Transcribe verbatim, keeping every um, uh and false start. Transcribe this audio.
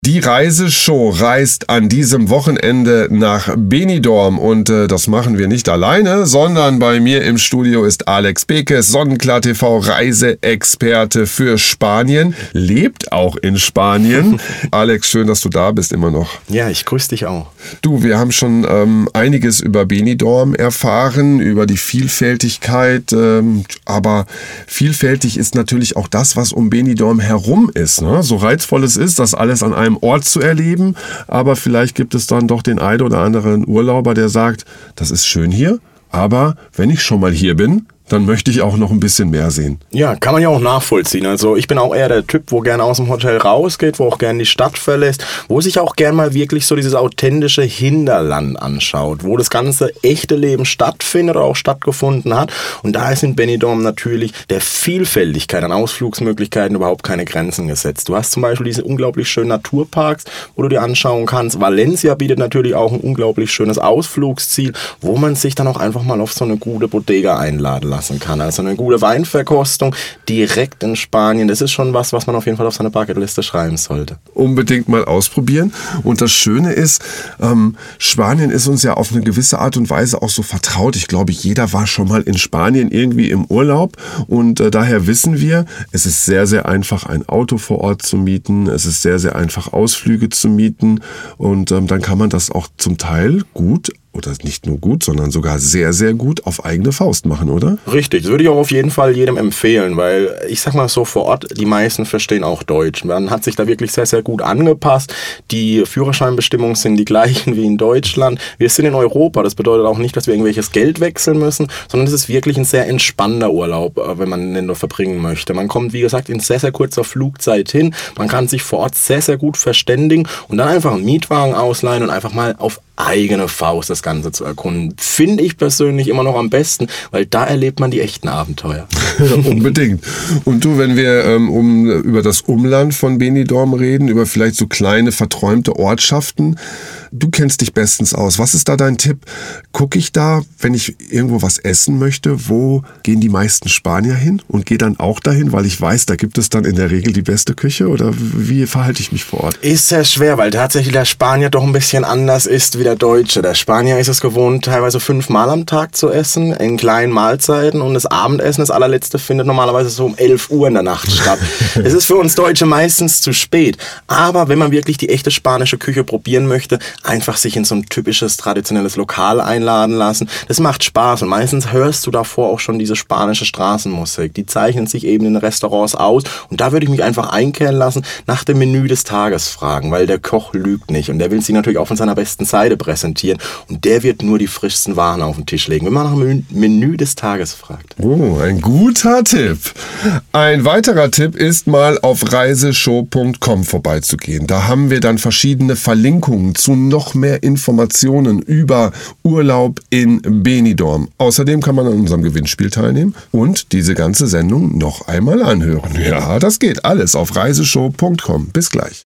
Die Reiseshow reist an diesem Wochenende nach Benidorm und äh, das machen wir nicht alleine, sondern bei mir im Studio ist Alex Bekes, Sonnenklar T V Reiseexperte für Spanien, lebt auch in Spanien. Alex, schön, dass du da bist immer noch. Ja, ich grüße dich auch. Du, wir haben schon ähm, einiges über Benidorm erfahren, über die Vielfältigkeit, ähm, aber vielfältig ist natürlich auch das, was um Benidorm herum ist, ne? So reizvoll es ist, das alles an einem Ort zu erleben, aber vielleicht gibt es dann doch den einen oder anderen Urlauber, der sagt, das ist schön hier, aber wenn ich schon mal hier bin, dann möchte ich auch noch ein bisschen mehr sehen. Ja, kann man ja auch nachvollziehen. Also ich bin auch eher der Typ, wo gerne aus dem Hotel rausgeht, wo auch gerne die Stadt verlässt, wo sich auch gerne mal wirklich so dieses authentische Hinterland anschaut, wo das ganze echte Leben stattfindet oder auch stattgefunden hat. Und da ist in Benidorm natürlich der Vielfältigkeit an Ausflugsmöglichkeiten überhaupt keine Grenzen gesetzt. Du hast zum Beispiel diese unglaublich schönen Naturparks, wo du dir anschauen kannst. Valencia bietet natürlich auch ein unglaublich schönes Ausflugsziel, wo man sich dann auch einfach mal auf so eine gute Bodega einladen lässt. kann. Also eine gute Weinverkostung direkt in Spanien, das ist schon was, was man auf jeden Fall auf seine Bucketliste schreiben sollte. Unbedingt mal ausprobieren. Und das Schöne ist, ähm, Spanien ist uns ja auf eine gewisse Art und Weise auch so vertraut. Ich glaube, jeder war schon mal in Spanien irgendwie im Urlaub und äh, daher wissen wir, es ist sehr, sehr einfach, ein Auto vor Ort zu mieten. Es ist sehr, sehr einfach, Ausflüge zu mieten und ähm, dann kann man das auch zum Teil gut oder nicht nur gut, sondern sogar sehr, sehr gut auf eigene Faust machen, oder? Richtig, das würde ich auch auf jeden Fall jedem empfehlen, weil ich sag mal so vor Ort, die meisten verstehen auch Deutsch. Man hat sich da wirklich sehr, sehr gut angepasst. Die Führerscheinbestimmungen sind die gleichen wie in Deutschland. Wir sind in Europa, das bedeutet auch nicht, dass wir irgendwelches Geld wechseln müssen, sondern es ist wirklich ein sehr entspannter Urlaub, wenn man den nur verbringen möchte. Man kommt, wie gesagt, in sehr, sehr kurzer Flugzeit hin. Man kann sich vor Ort sehr, sehr gut verständigen und dann einfach einen Mietwagen ausleihen und einfach mal auf eigene Faust das Ganze zu erkunden. Finde ich persönlich immer noch am besten, weil da erlebt man die echten Abenteuer. Unbedingt. Und du, wenn wir ähm, um, über das Umland von Benidorm reden, über vielleicht so kleine, verträumte Ortschaften, du kennst dich bestens aus. Was ist da dein Tipp? Gucke ich da, wenn ich irgendwo was essen möchte, wo gehen die meisten Spanier hin und gehe dann auch dahin, weil ich weiß, da gibt es dann in der Regel die beste Küche oder wie verhalte ich mich vor Ort? Ist sehr schwer, weil tatsächlich der Spanier doch ein bisschen anders ist wie der Deutsche. Der Spanier ist es gewohnt, teilweise fünfmal am Tag zu essen, in kleinen Mahlzeiten und das Abendessen, das allerletzte, findet normalerweise so um elf Uhr in der Nacht statt. Es ist für uns Deutsche meistens zu spät, aber wenn man wirklich die echte spanische Küche probieren möchte, einfach sich in so ein typisches, traditionelles Lokal einladen lassen. Das macht Spaß und meistens hörst du davor auch schon diese spanische Straßenmusik. Die zeichnen sich eben in Restaurants aus und da würde ich mich einfach einkehren lassen, nach dem Menü des Tages fragen, weil der Koch lügt nicht und der will sie natürlich auch von seiner besten Seite präsentieren und der wird nur die frischsten Waren auf den Tisch legen, wenn man nach dem Menü des Tages fragt. Oh, ein guter Tipp. Ein weiterer Tipp ist, mal auf reiseshow punkt com vorbeizugehen. Da haben wir dann verschiedene Verlinkungen zu noch mehr Informationen über Urlaub in Benidorm. Außerdem kann man an unserem Gewinnspiel teilnehmen und diese ganze Sendung noch einmal anhören. Ja, das geht alles auf reiseshow punkt com. Bis gleich.